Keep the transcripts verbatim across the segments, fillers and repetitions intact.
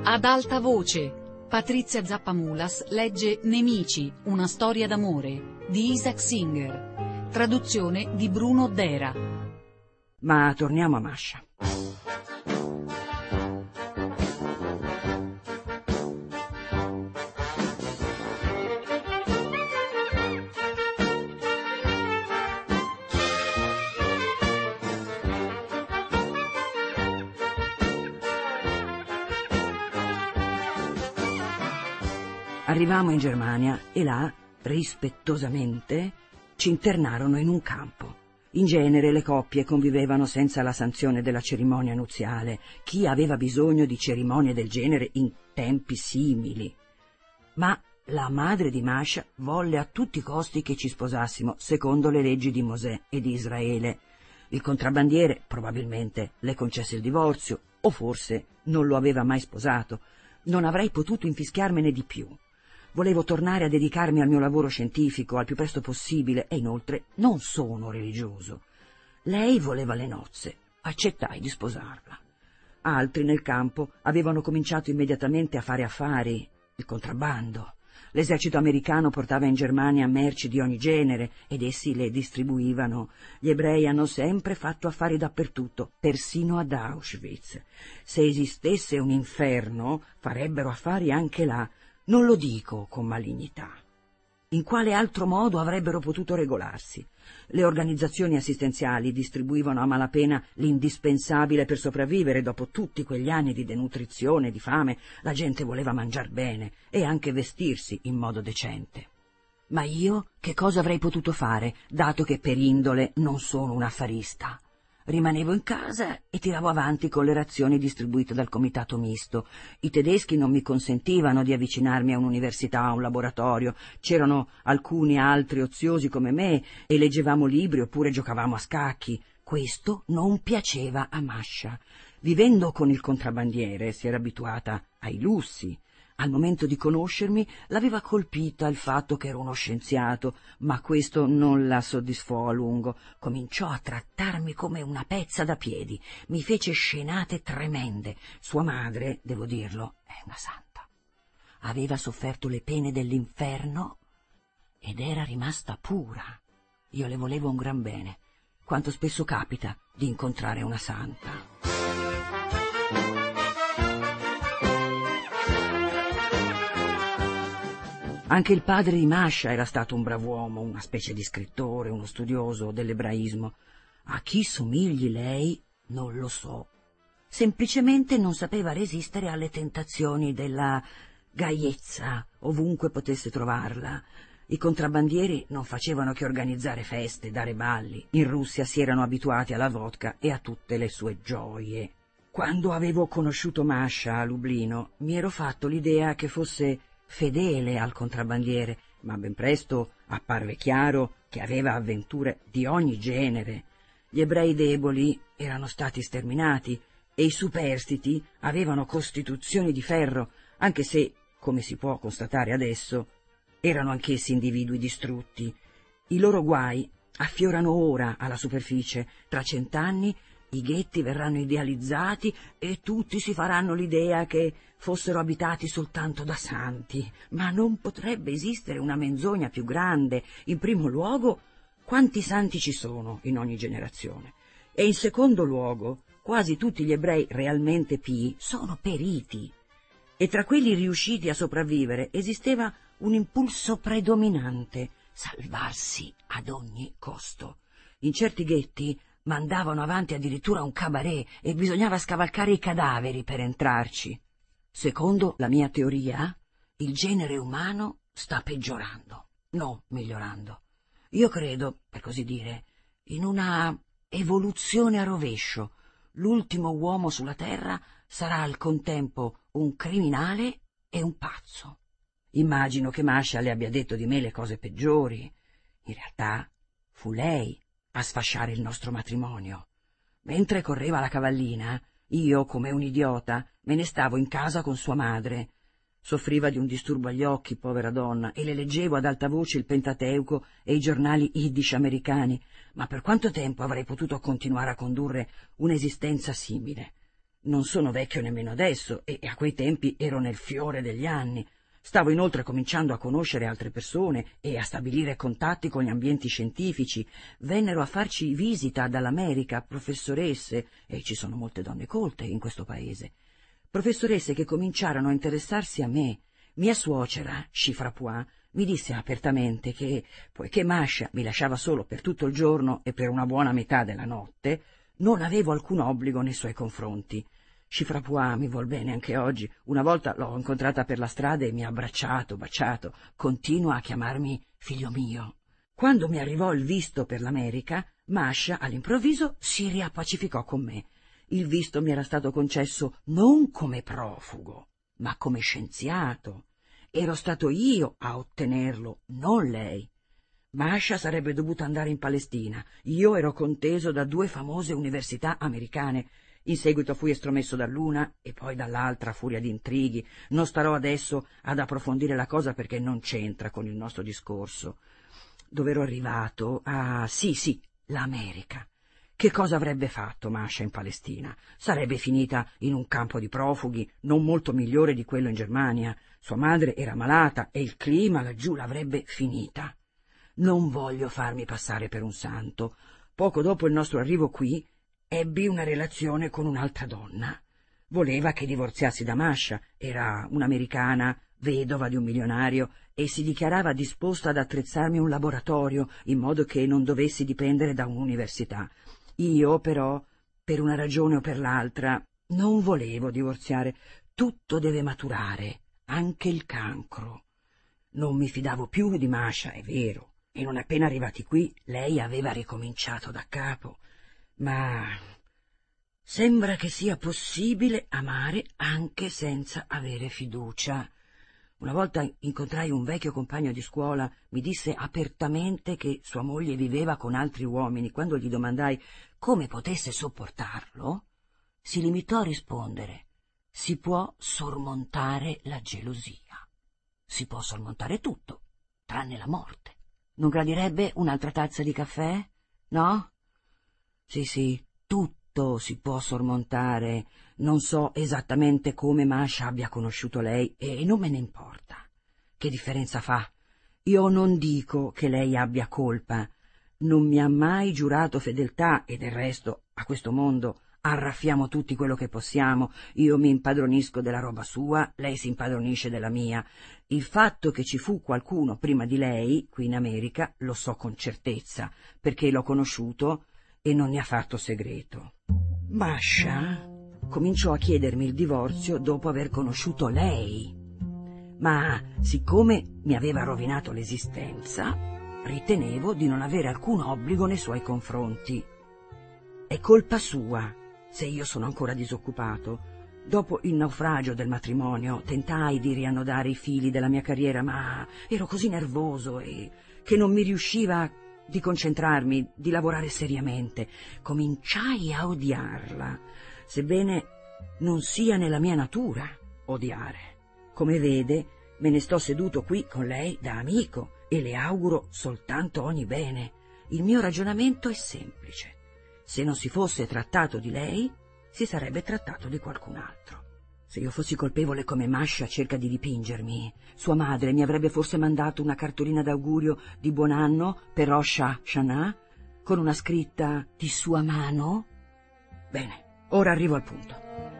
Ad alta voce, Patrizia Zappamulas legge Nemici, una storia d'amore, di Isaac Singer, traduzione di Bruno Dera. Ma torniamo a Masha. Arrivammo in Germania e là, rispettosamente, ci internarono in un campo. In genere le coppie convivevano senza la sanzione della cerimonia nuziale. Chi aveva bisogno di cerimonie del genere in tempi simili? Ma la madre di Masha volle a tutti i costi che ci sposassimo, secondo le leggi di Mosè e di Israele. Il contrabbandiere probabilmente le concesse il divorzio, o forse non lo aveva mai sposato. Non avrei potuto infischiarmene di più. Volevo tornare a dedicarmi al mio lavoro scientifico al più presto possibile e inoltre non sono religioso. Lei voleva le nozze, accettai di sposarla. Altri nel campo avevano cominciato immediatamente a fare affari, il contrabbando. L'esercito americano portava in Germania merci di ogni genere ed essi le distribuivano. Gli ebrei hanno sempre fatto affari dappertutto, persino ad Auschwitz. Se esistesse un inferno, farebbero affari anche là. Non lo dico con malignità. In quale altro modo avrebbero potuto regolarsi? Le organizzazioni assistenziali distribuivano a malapena l'indispensabile per sopravvivere. Dopo tutti quegli anni di denutrizione e di fame, la gente voleva mangiar bene e anche vestirsi in modo decente. Ma io che cosa avrei potuto fare, dato che per indole non sono un affarista? Rimanevo in casa e tiravo avanti con le razioni distribuite dal comitato misto. I tedeschi non mi consentivano di avvicinarmi a un'università, a un laboratorio. C'erano alcuni altri oziosi come me e leggevamo libri oppure giocavamo a scacchi. Questo non piaceva a Masha. Vivendo con il contrabbandiere si era abituata ai lussi. Al momento di conoscermi l'aveva colpita il fatto che ero uno scienziato, ma questo non la soddisfò a lungo. Cominciò a trattarmi come una pezza da piedi, mi fece scenate tremende. Sua madre, devo dirlo, è una santa. Aveva sofferto le pene dell'inferno ed era rimasta pura. Io le volevo un gran bene, quanto spesso capita di incontrare una santa. Anche il padre di Masha era stato un brav'uomo, una specie di scrittore, uno studioso dell'ebraismo. A chi somigli lei non lo so. Semplicemente non sapeva resistere alle tentazioni della gaiezza, ovunque potesse trovarla. I contrabbandieri non facevano che organizzare feste, dare balli. In Russia si erano abituati alla vodka e a tutte le sue gioie. Quando avevo conosciuto Masha a Lublino, mi ero fatto l'idea che fosse fedele al contrabbandiere, ma ben presto apparve chiaro che aveva avventure di ogni genere. Gli ebrei deboli erano stati sterminati e i superstiti avevano costituzioni di ferro, anche se, come si può constatare adesso, erano anch'essi individui distrutti. I loro guai affiorano ora alla superficie. Tra cent'anni i ghetti verranno idealizzati e tutti si faranno l'idea che fossero abitati soltanto da santi. Ma non potrebbe esistere una menzogna più grande. In primo luogo, quanti santi ci sono in ogni generazione? E in secondo luogo, quasi tutti gli ebrei realmente pii sono periti. E tra quelli riusciti a sopravvivere esisteva un impulso predominante: salvarsi ad ogni costo. In certi ghetti mandavano avanti addirittura un cabaret e bisognava scavalcare i cadaveri per entrarci. Secondo la mia teoria, il genere umano sta peggiorando, no migliorando. Io credo, per così dire, in una evoluzione a rovescio. L'ultimo uomo sulla Terra sarà al contempo un criminale e un pazzo. Immagino che Masha le abbia detto di me le cose peggiori. In realtà fu lei a sfasciare il nostro matrimonio. Mentre correva la cavallina, io, come un idiota, me ne stavo in casa con sua madre. Soffriva di un disturbo agli occhi, povera donna, e le leggevo ad alta voce il Pentateuco e i giornali yiddish americani, ma per quanto tempo avrei potuto continuare a condurre un'esistenza simile? Non sono vecchio nemmeno adesso e a quei tempi ero nel fiore degli anni. Stavo inoltre cominciando a conoscere altre persone e a stabilire contatti con gli ambienti scientifici. Vennero a farci visita dall'America professoresse, e ci sono molte donne colte in questo paese, professoresse che cominciarono a interessarsi a me. Mia suocera, Chifrapoix, mi disse apertamente che, poiché Masha mi lasciava solo per tutto il giorno e per una buona metà della notte, non avevo alcun obbligo nei suoi confronti. Chifrapoix mi vuol bene anche oggi. Una volta l'ho incontrata per la strada e mi ha abbracciato, baciato. Continua a chiamarmi figlio mio. Quando mi arrivò il visto per l'America, Masha all'improvviso si riappacificò con me. Il visto mi era stato concesso non come profugo, ma come scienziato. Ero stato io a ottenerlo, non lei. Masha sarebbe dovuta andare in Palestina. Io ero conteso da due famose università americane. In seguito fui estromesso dall'una e poi dall'altra a furia di intrighi. Non starò adesso ad approfondire la cosa perché non c'entra con il nostro discorso. Dove ero arrivato? Ah, sì, sì, l'America. Che cosa avrebbe fatto Masha in Palestina? Sarebbe finita in un campo di profughi, non molto migliore di quello in Germania. Sua madre era malata e il clima laggiù l'avrebbe finita. Non voglio farmi passare per un santo. Poco dopo il nostro arrivo qui, ebbi una relazione con un'altra donna. Voleva che divorziassi da Masha, era un'americana, vedova di un milionario, e si dichiarava disposta ad attrezzarmi un laboratorio, in modo che non dovessi dipendere da un'università. Io, però, per una ragione o per l'altra, non volevo divorziare. Tutto deve maturare, anche il cancro. Non mi fidavo più di Masha, è vero, e non appena arrivati qui lei aveva ricominciato da capo. Ma sembra che sia possibile amare anche senza avere fiducia. Una volta incontrai un vecchio compagno di scuola, mi disse apertamente che sua moglie viveva con altri uomini. Quando gli domandai come potesse sopportarlo, si limitò a rispondere: si può sormontare la gelosia. Si può sormontare tutto, tranne la morte. Non gradirebbe un'altra tazza di caffè? No? Sì, sì, tutto si può sormontare. Non so esattamente come Masha abbia conosciuto lei e non me ne importa. Che differenza fa? Io non dico che lei abbia colpa. Non mi ha mai giurato fedeltà e del resto, a questo mondo, arraffiamo tutti quello che possiamo. Io mi impadronisco della roba sua, lei si impadronisce della mia. Il fatto che ci fu qualcuno prima di lei, qui in America, lo so con certezza, perché l'ho conosciuto e non ne ha fatto segreto. Masha cominciò a chiedermi il divorzio dopo aver conosciuto lei, ma siccome mi aveva rovinato l'esistenza, ritenevo di non avere alcun obbligo nei suoi confronti. È colpa sua se io sono ancora disoccupato. Dopo il naufragio del matrimonio tentai di riannodare i fili della mia carriera, ma ero così nervoso e che non mi riusciva di concentrarmi, di lavorare seriamente. Cominciai a odiarla, sebbene non sia nella mia natura odiare. Come vede, me ne sto seduto qui con lei da amico e le auguro soltanto ogni bene. Il mio ragionamento è semplice. Se non si fosse trattato di lei, si sarebbe trattato di qualcun altro. Se io fossi colpevole come Masha cerca di dipingermi, sua madre mi avrebbe forse mandato una cartolina d'augurio di buon anno per Rosh Hashanah con una scritta di sua mano? Bene, ora arrivo al punto.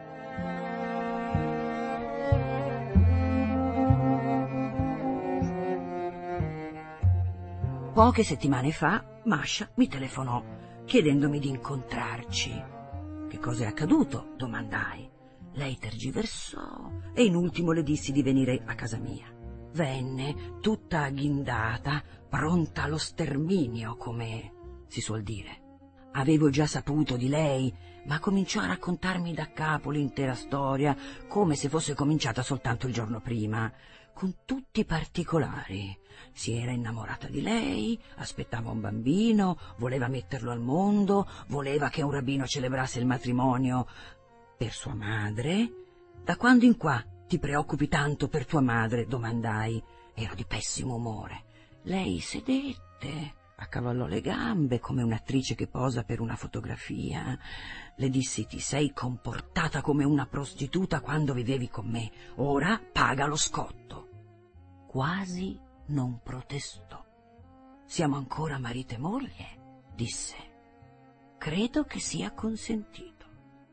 Poche settimane fa Masha mi telefonò chiedendomi di incontrarci. Che cosa è accaduto? Domandai. Lei tergiversò e in ultimo le dissi di venire a casa mia. Venne, tutta agghindata, pronta allo sterminio, come si suol dire. Avevo già saputo di lei, ma cominciò a raccontarmi da capo l'intera storia, come se fosse cominciata soltanto il giorno prima, con tutti i particolari. Si era innamorata di lei, aspettava un bambino, voleva metterlo al mondo, voleva che un rabbino celebrasse il matrimonio per sua madre. Da quando in qua ti preoccupi tanto per tua madre? Domandai. Ero di pessimo umore. Lei sedette, accavallò le gambe come un'attrice che posa per una fotografia. Le dissi: ti sei comportata come una prostituta quando vivevi con me, ora paga lo scotto. Quasi non protestò. Siamo ancora marito e moglie, disse. Credo che sia consentito.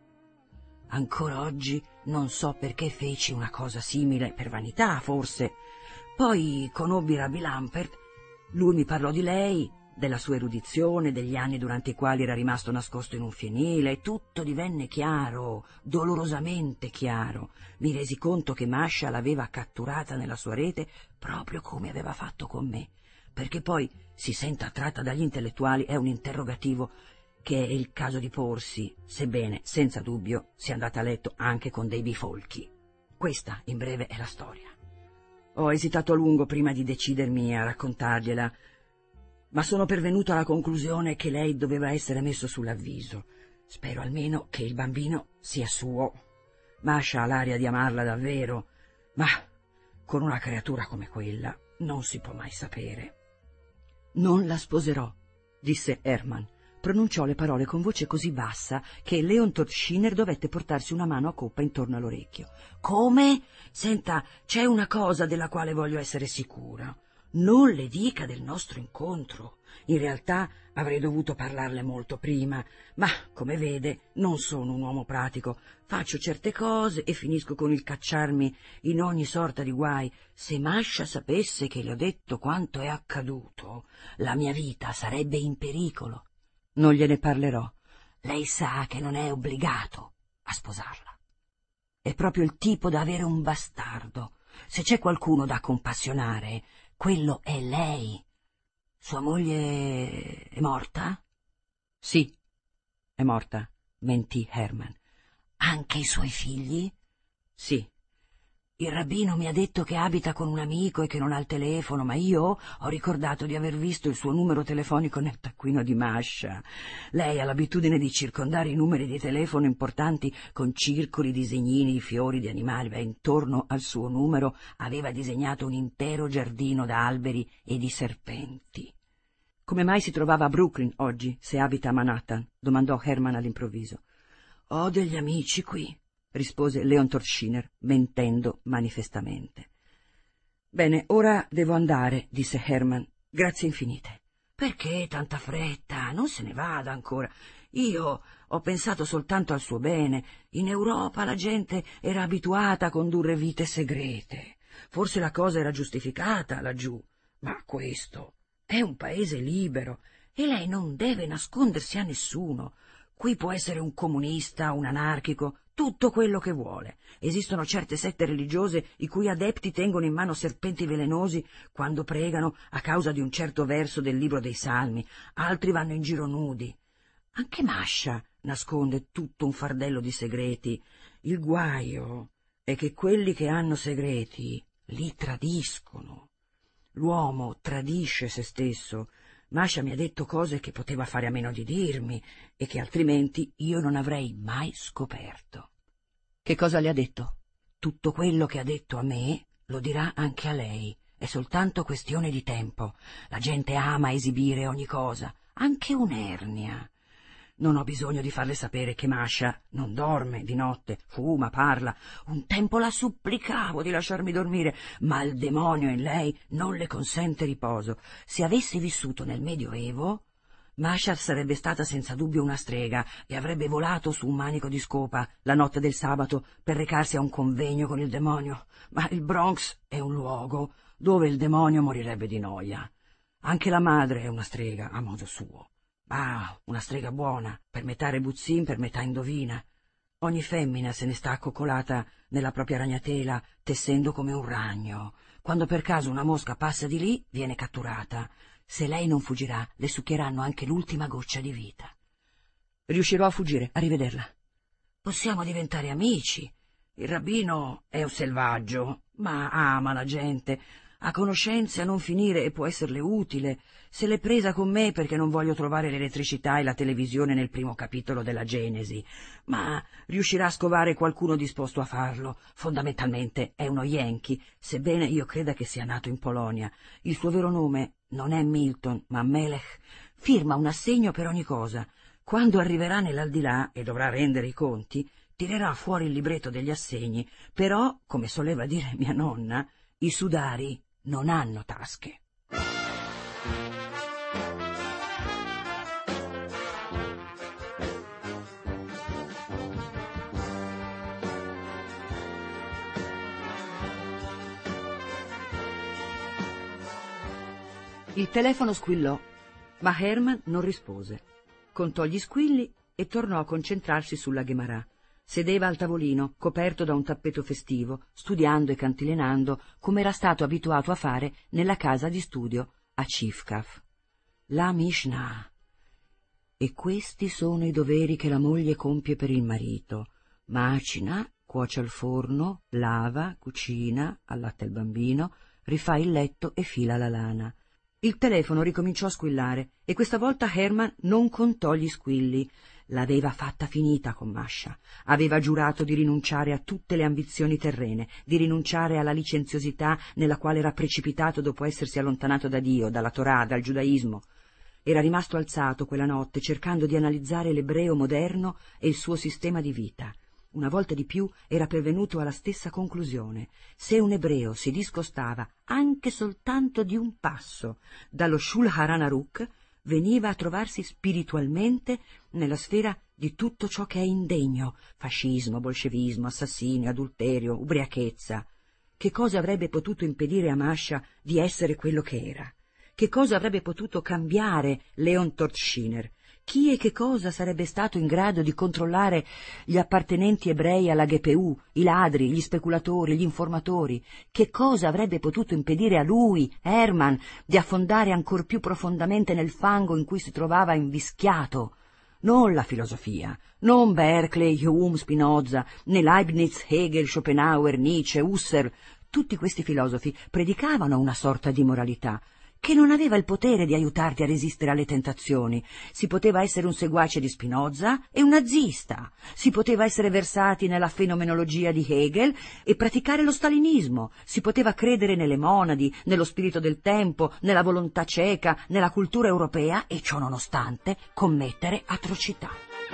Ancora oggi non so perché feci una cosa simile, per vanità forse. Poi conobbi Rabbi Lampert, lui mi parlò di lei, della sua erudizione, degli anni durante i quali era rimasto nascosto in un fienile, e tutto divenne chiaro, dolorosamente chiaro. Mi resi conto che Masha l'aveva catturata nella sua rete proprio come aveva fatto con me, perché poi si sente attratta dagli intellettuali è un interrogativo che è il caso di porsi, sebbene, senza dubbio, sia andata a letto anche con dei bifolchi. Questa, in breve, è la storia. Ho esitato a lungo prima di decidermi a raccontargliela, ma sono pervenuto alla conclusione che lei doveva essere messo sull'avviso. Spero almeno che il bambino sia suo. Masha ha l'aria di amarla davvero, ma con una creatura come quella non si può mai sapere. Non la sposerò, disse Hermann. Pronunciò le parole con voce così bassa che Leon Torschiner dovette portarsi una mano a coppa intorno all'orecchio. Come? Senta, c'è una cosa della quale voglio essere sicura. Non le dica del nostro incontro. In realtà avrei dovuto parlarle molto prima, ma, come vede, non sono un uomo pratico. Faccio certe cose e finisco con il cacciarmi in ogni sorta di guai. Se Masha sapesse che le ho detto quanto è accaduto, la mia vita sarebbe in pericolo. Non gliene parlerò. Lei sa che non è obbligato a sposarla. È proprio il tipo da avere un bastardo. Se c'è qualcuno da compassionare, quello è lei. Sua moglie è morta? Sì, è morta, mentì Hermann. Anche i suoi figli? Sì. Il rabbino mi ha detto che abita con un amico e che non ha il telefono, ma io ho ricordato di aver visto il suo numero telefonico nel taccuino di Masha. Lei ha l'abitudine di circondare i numeri di telefono importanti con circoli, disegnini di fiori, di animali. Beh, intorno al suo numero aveva disegnato un intero giardino d'alberi e di serpenti. Come mai si trovava a Brooklyn oggi, se abita a Manhattan? Domandò Hermann all'improvviso. Ho degli amici qui, rispose Leon Torschiner, mentendo manifestamente. Bene, ora devo andare, disse Hermann. Grazie infinite. Perché tanta fretta? Non se ne vada ancora. Io ho pensato soltanto al suo bene. In Europa la gente era abituata a condurre vite segrete. Forse la cosa era giustificata laggiù, ma questo è un paese libero e lei non deve nascondersi a nessuno. Qui può essere un comunista, un anarchico, tutto quello che vuole. Esistono certe sette religiose i cui adepti tengono in mano serpenti velenosi quando pregano a causa di un certo verso del libro dei Salmi, altri vanno in giro nudi. Anche Masha nasconde tutto un fardello di segreti. Il guaio è che quelli che hanno segreti li tradiscono. L'uomo tradisce se stesso. Masha mi ha detto cose che poteva fare a meno di dirmi e che altrimenti io non avrei mai scoperto. Che cosa le ha detto? Tutto quello che ha detto a me lo dirà anche a lei. È soltanto questione di tempo. La gente ama esibire ogni cosa, anche un'ernia. Non ho bisogno di farle sapere che Masha non dorme di notte, fuma, parla. Un tempo la supplicavo di lasciarmi dormire, ma il demonio in lei non le consente riposo. Se avessi vissuto nel Medioevo, Masha sarebbe stata senza dubbio una strega e avrebbe volato su un manico di scopa la notte del sabato per recarsi a un convegno con il demonio. Ma il Bronx è un luogo dove il demonio morirebbe di noia. Anche la madre è una strega a modo suo. Ah, una strega buona, per metà rebuzzin, per metà indovina. Ogni femmina se ne sta accoccolata nella propria ragnatela, tessendo come un ragno. Quando per caso una mosca passa di lì, viene catturata. Se lei non fuggirà, le succhieranno anche l'ultima goccia di vita. Riuscirò a fuggire, a rivederla. Possiamo diventare amici. Il rabbino è un selvaggio, ma ama la gente. Ha conoscenze a non finire e può esserle utile. Se l'è presa con me perché non voglio trovare l'elettricità e la televisione nel primo capitolo della Genesi, ma riuscirà a scovare qualcuno disposto a farlo. Fondamentalmente è uno Yankee, sebbene io creda che sia nato in Polonia. Il suo vero nome non è Milton, ma Melech. Firma un assegno per ogni cosa. Quando arriverà nell'aldilà e dovrà rendere i conti, tirerà fuori il libretto degli assegni, però, come soleva dire mia nonna, i sudari non hanno tasche. Il telefono squillò, ma Herman non rispose. Contò gli squilli e tornò a concentrarsi sulla Gemara. Sedeva al tavolino, coperto da un tappeto festivo, studiando e cantilenando, come era stato abituato a fare nella casa di studio a Cifkaf. La Mishnah. E questi sono i doveri che la moglie compie per il marito. Macina, cuoce al forno, lava, cucina, allatta il bambino, rifà il letto e fila la lana. Il telefono ricominciò a squillare e questa volta Herman non contò gli squilli. L'aveva fatta finita con Masha. Aveva giurato di rinunciare a tutte le ambizioni terrene, di rinunciare alla licenziosità nella quale era precipitato dopo essersi allontanato da Dio, dalla Torah, dal giudaismo. Era rimasto alzato quella notte cercando di analizzare l'ebreo moderno e il suo sistema di vita. Una volta di più era pervenuto alla stessa conclusione. Se un ebreo si discostava anche soltanto di un passo dallo Shulchan Aruch, veniva a trovarsi spiritualmente nella sfera di tutto ciò che è indegno: fascismo, bolscevismo, assassinio, adulterio, ubriachezza. Che cosa avrebbe potuto impedire a Masha di essere quello che era? Che cosa avrebbe potuto cambiare Leon Tortschiner? Chi e che cosa sarebbe stato in grado di controllare gli appartenenti ebrei alla G P U, i ladri, gli speculatori, gli informatori? Che cosa avrebbe potuto impedire a lui, Herman, di affondare ancor più profondamente nel fango in cui si trovava invischiato? Non la filosofia, non Berkeley, Hume, Spinoza, né Leibniz, Hegel, Schopenhauer, Nietzsche, Husserl. Tutti questi filosofi predicavano una sorta di moralità che non aveva il potere di aiutarti a resistere alle tentazioni. Si poteva essere un seguace di Spinoza e un nazista, si poteva essere versati nella fenomenologia di Hegel e praticare lo stalinismo, si poteva credere nelle monadi, nello spirito del tempo, nella volontà cieca, nella cultura europea e, ciò nonostante, commettere atrocità.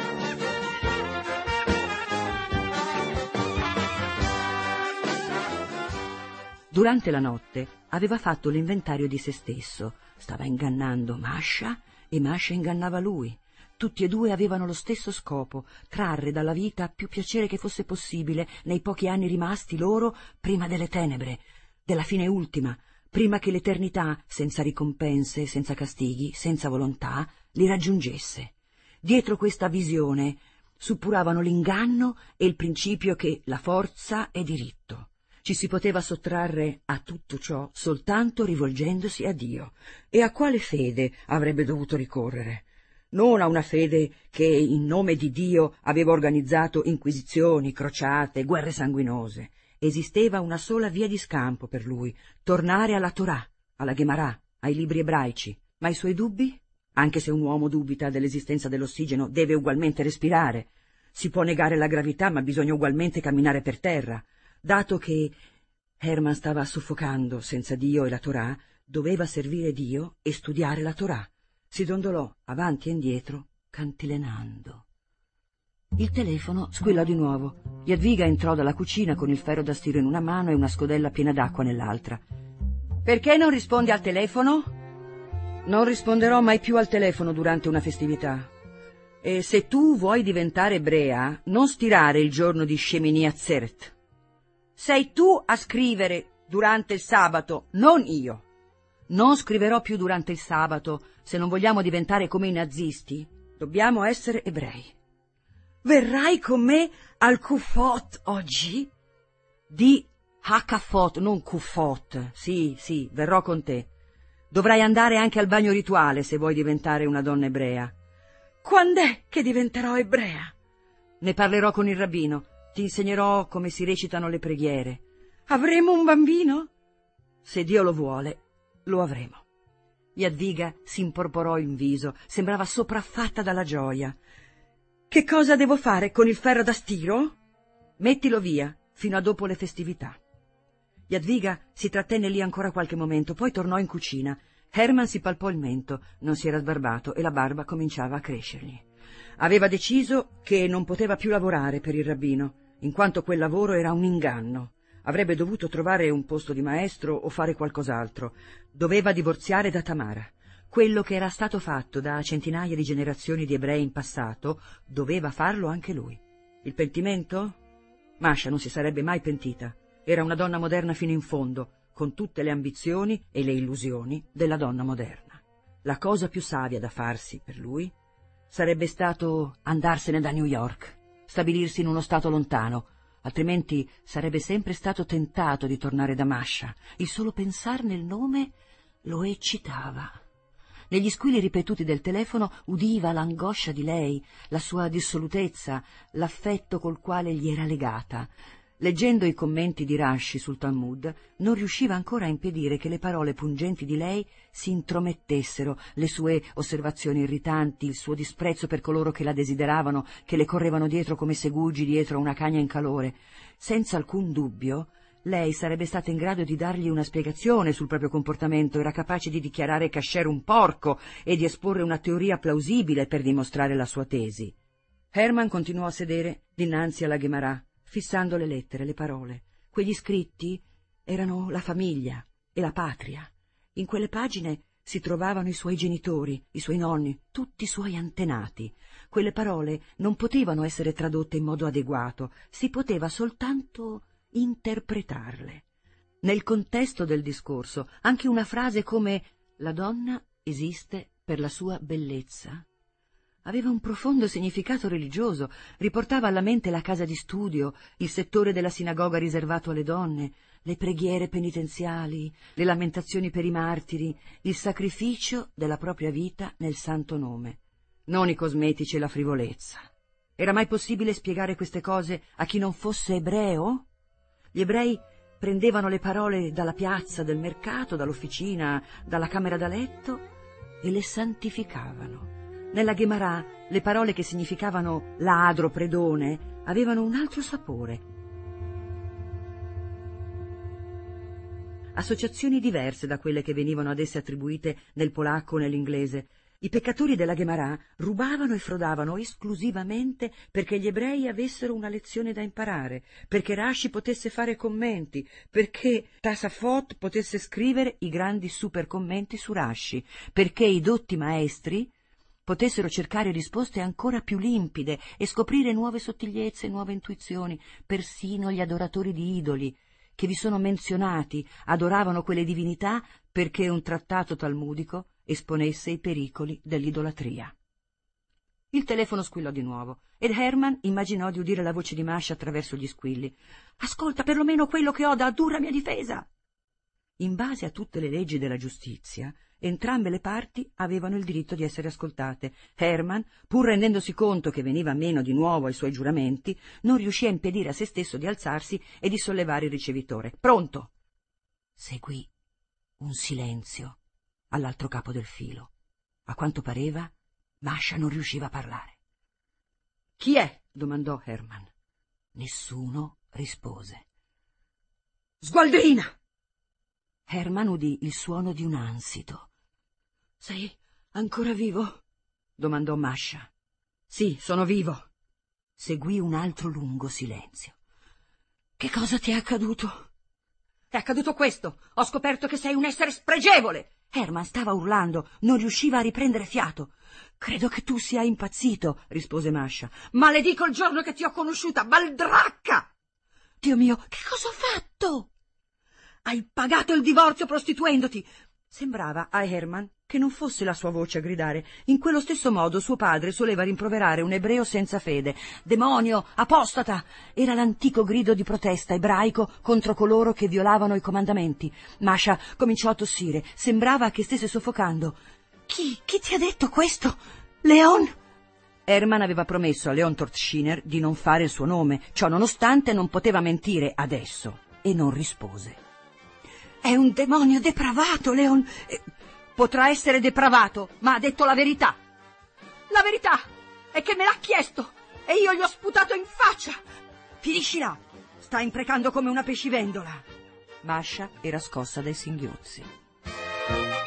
Durante la notte aveva fatto l'inventario di se stesso, stava ingannando Masha e Masha ingannava lui. Tutti e due avevano lo stesso scopo: trarre dalla vita più piacere che fosse possibile nei pochi anni rimasti loro prima delle tenebre, della fine ultima, prima che l'eternità, senza ricompense, senza castighi, senza volontà, li raggiungesse. Dietro questa visione suppuravano l'inganno e il principio che la forza è diritto. Ci si poteva sottrarre a tutto ciò soltanto rivolgendosi a Dio. E a quale fede avrebbe dovuto ricorrere? Non a una fede che in nome di Dio aveva organizzato inquisizioni, crociate, guerre sanguinose. Esisteva una sola via di scampo per lui: tornare alla Torah, alla Gemara, ai libri ebraici. Ma i suoi dubbi? Anche se un uomo dubita dell'esistenza dell'ossigeno, deve ugualmente respirare. Si può negare la gravità, ma bisogna ugualmente camminare per terra. Dato che Herman stava soffocando senza Dio e la Torah, doveva servire Dio e studiare la Torah. Si dondolò avanti e indietro, cantilenando. Il telefono squillò di nuovo. Jadwiga entrò dalla cucina con il ferro da stiro in una mano e una scodella piena d'acqua nell'altra. «Perché non rispondi al telefono?» «Non risponderò mai più al telefono durante una festività. E se tu vuoi diventare ebrea, non stirare il giorno di Shemini Atzeret. Sei tu a scrivere durante il sabato, non io. Non scriverò più durante il sabato. Se non vogliamo diventare come i nazisti, dobbiamo essere ebrei. Verrai con me al Kufot oggi?» «Di Hakafot, non Kufot. Sì, sì, verrò con te. Dovrai andare anche al bagno rituale se vuoi diventare una donna ebrea.» «Quand'è che diventerò ebrea?» «Ne parlerò con il rabbino. Ti insegnerò come si recitano le preghiere.» «Avremo un bambino?» Se Dio lo vuole, lo avremo. Jadwiga si imporporò in viso, sembrava sopraffatta dalla gioia. Che cosa devo fare con il ferro da stiro? Mettilo via, fino a dopo le festività. Jadwiga si trattenne lì ancora qualche momento, poi tornò in cucina. Hermann si palpò il mento, non si era sbarbato e la barba cominciava a crescergli. Aveva deciso che non poteva più lavorare per il rabbino, in quanto quel lavoro era un inganno. Avrebbe dovuto trovare un posto di maestro o fare qualcos'altro. Doveva divorziare da Tamara. Quello che era stato fatto da centinaia di generazioni di ebrei in passato, doveva farlo anche lui. Il pentimento? Masha non si sarebbe mai pentita. Era una donna moderna fino in fondo, con tutte le ambizioni e le illusioni della donna moderna. La cosa più savia da farsi per lui sarebbe stato andarsene da New York, stabilirsi in uno stato lontano, altrimenti sarebbe sempre stato tentato di tornare da Masha. Il solo pensarne il nome lo eccitava. Negli squilli ripetuti del telefono udiva l'angoscia di lei, la sua dissolutezza, l'affetto col quale gli era legata. Leggendo i commenti di Rashi sul Talmud, non riusciva ancora a impedire che le parole pungenti di lei si intromettessero, le sue osservazioni irritanti, il suo disprezzo per coloro che la desideravano, che le correvano dietro come segugi dietro una cagna in calore. Senza alcun dubbio, lei sarebbe stata in grado di dargli una spiegazione sul proprio comportamento, era capace di dichiarare Kasher un porco e di esporre una teoria plausibile per dimostrare la sua tesi. Hermann continuò a sedere dinanzi alla Gemara, fissando le lettere, le parole. Quegli scritti erano la famiglia e la patria. In quelle pagine si trovavano i suoi genitori, i suoi nonni, tutti i suoi antenati. Quelle parole non potevano essere tradotte in modo adeguato, si poteva soltanto interpretarle. Nel contesto del discorso, anche una frase come «la donna esiste per la sua bellezza» aveva un profondo significato religioso, riportava alla mente la casa di studio, il settore della sinagoga riservato alle donne, le preghiere penitenziali, le lamentazioni per i martiri, il sacrificio della propria vita nel santo nome, non i cosmetici e la frivolezza. Era mai possibile spiegare queste cose a chi non fosse ebreo? Gli ebrei prendevano le parole dalla piazza, del mercato, dall'officina, dalla camera da letto e le santificavano. Nella Gemara le parole che significavano ladro, predone, avevano un altro sapore. Associazioni diverse da quelle che venivano ad esse attribuite nel polacco o nell'inglese. I peccatori della Gemara rubavano e frodavano esclusivamente perché gli ebrei avessero una lezione da imparare, perché Rashi potesse fare commenti, perché Tosafot potesse scrivere i grandi super commenti su Rashi, perché i dotti maestri potessero cercare risposte ancora più limpide e scoprire nuove sottigliezze e nuove intuizioni. Persino gli adoratori di idoli, che vi sono menzionati, adoravano quelle divinità perché un trattato talmudico esponesse i pericoli dell'idolatria. Il telefono squillò di nuovo ed Hermann immaginò di udire la voce di Masha attraverso gli squilli. «Ascolta perlomeno quello che ho da addurre a mia difesa!» In base a tutte le leggi della giustizia, entrambe le parti avevano il diritto di essere ascoltate. Hermann, pur rendendosi conto che veniva meno di nuovo ai suoi giuramenti, non riuscì a impedire a se stesso di alzarsi e di sollevare il ricevitore. «Pronto!» Seguì un silenzio all'altro capo del filo. A quanto pareva, Masha non riusciva a parlare. «Chi è?» domandò Hermann. Nessuno rispose. «Sgualdrina!» Hermann udì il suono di un ansito. «Sei ancora vivo?» domandò Masha. «Sì, sono vivo». Seguì un altro lungo silenzio. «Che cosa ti è accaduto?» «È accaduto questo. Ho scoperto che sei un essere spregevole!» Hermann stava urlando, non riusciva a riprendere fiato. «Credo che tu sia impazzito», rispose Masha. «Maledico il giorno che ti ho conosciuta, baldracca!» «Dio mio, che cosa ho fatto?» «Hai pagato il divorzio prostituendoti!» Sembrava a Hermann che non fosse la sua voce a gridare. In quello stesso modo suo padre soleva rimproverare un ebreo senza fede. «Demonio! Apostata!» Era l'antico grido di protesta ebraico contro coloro che violavano i comandamenti. Masha cominciò a tossire. Sembrava che stesse soffocando. «Chi? Chi ti ha detto questo? Leon?» Hermann aveva promesso a Leon Tortschiner di non fare il suo nome. Ciò nonostante non poteva mentire adesso e non rispose. È un demonio depravato, Leon. Eh, potrà essere depravato, ma ha detto la verità. La verità è che me l'ha chiesto e io gli ho sputato in faccia. Finiscila! Sta imprecando come una pescivendola. Masha era scossa dai singhiozzi.